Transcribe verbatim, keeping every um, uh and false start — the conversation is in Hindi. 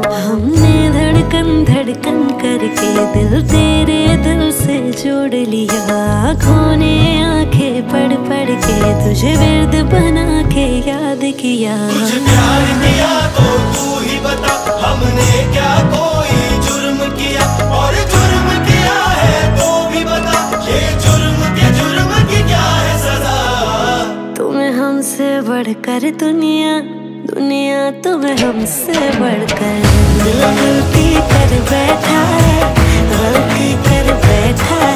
हमने धड़कन धड़कन करके दिल तेरे दिल से जोड़ लिया। आँखों ने आंखें पढ़ पढ़ के तुझे विर्द बना के याद किया। तुझे प्यार किया तो तू ही बता, हमने क्या कोई जुर्म किया? और जुर्म किया है तो भी बता, ये जुर्म के जुर्म की क्या है सजा? तुम्हें हमसे बढ़कर दुनिया, दुनिया तुम्हें हमसे बढ़कर। दिल गलती कर बैठा है, गलती कर बैठा